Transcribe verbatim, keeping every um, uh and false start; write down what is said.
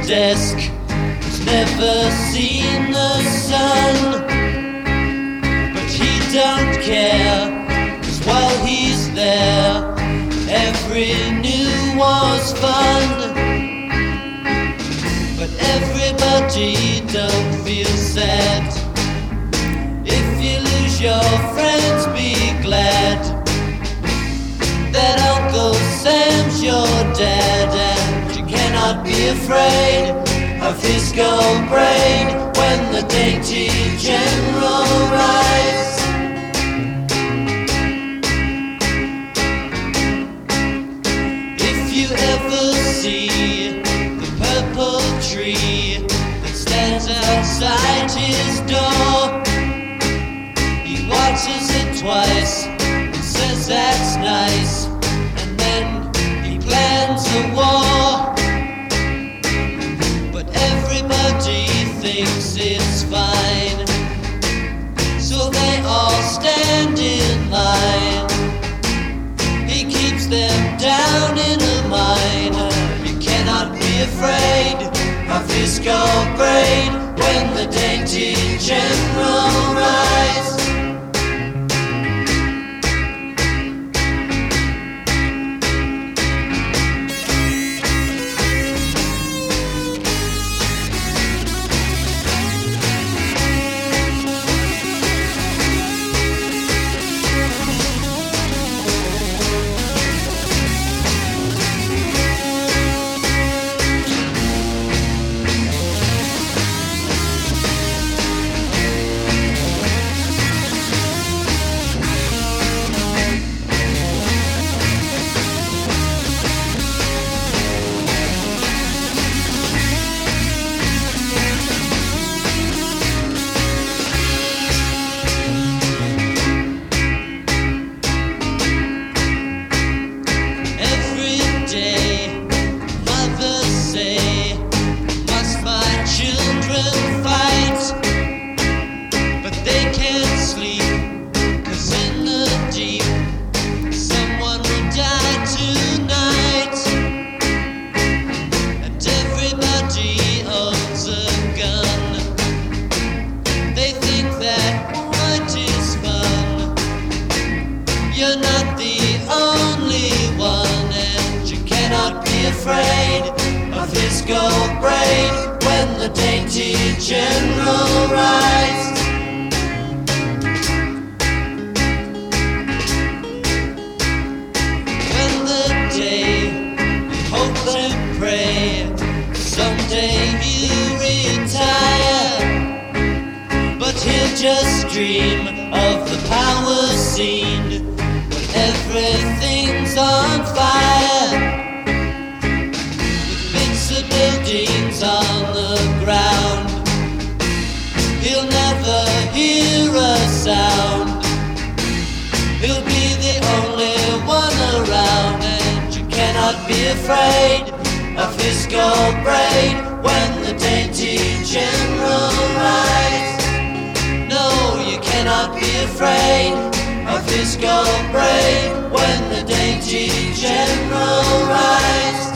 desk, has never seen the sun. But he don't care, 'cause while he's there, every new was fun. But everybody don't feel sad. If you lose your friends, be glad that Uncle Sam's your dad, and you cannot be afraid of his gold braid when the dainty general rides. If you ever see the purple tree that stands outside his door, he watches it twice and says that's nice, and then he plans a war. But everybody thinks it's fine, so they all stand in line. He keeps them down in a mine. You cannot be afraid of his gold braid when the dainty general rides. Afraid of his gold braid when the dainty general rides. When the day you hope to pray someday you retire, but he'll just dream of the power scene when everything's on fire. Buildings on the ground, he'll never hear a sound. He'll be the only one around, and you cannot be afraid of his gold braid when the dainty general rides. No, you cannot be afraid of his gold braid when the dainty general rides.